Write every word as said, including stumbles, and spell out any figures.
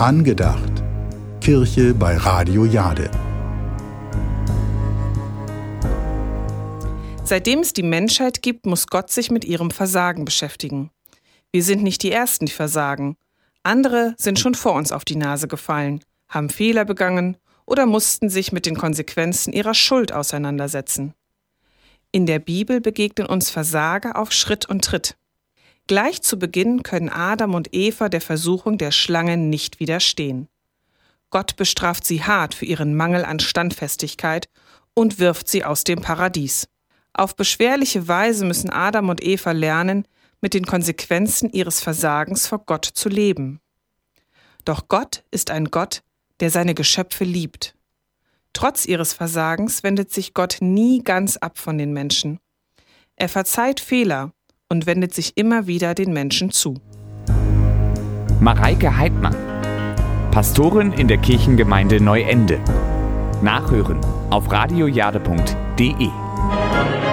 Angedacht. Kirche bei Radio Jade. Seitdem es die Menschheit gibt, muss Gott sich mit ihrem Versagen beschäftigen. Wir sind nicht die Ersten, die versagen. Andere sind schon vor uns auf die Nase gefallen, haben Fehler begangen oder mussten sich mit den Konsequenzen ihrer Schuld auseinandersetzen. In der Bibel begegnen uns Versager auf Schritt und Tritt. Gleich zu Beginn können Adam und Eva der Versuchung der Schlange nicht widerstehen. Gott bestraft sie hart für ihren Mangel an Standfestigkeit und wirft sie aus dem Paradies. Auf beschwerliche Weise müssen Adam und Eva lernen, mit den Konsequenzen ihres Versagens vor Gott zu leben. Doch Gott ist ein Gott, der seine Geschöpfe liebt. Trotz ihres Versagens wendet sich Gott nie ganz ab von den Menschen. Er verzeiht Fehler und wendet sich immer wieder den Menschen zu. Mareike Heidmann, Pastorin in der Kirchengemeinde Neuende. Nachhören auf radiojade punkt de.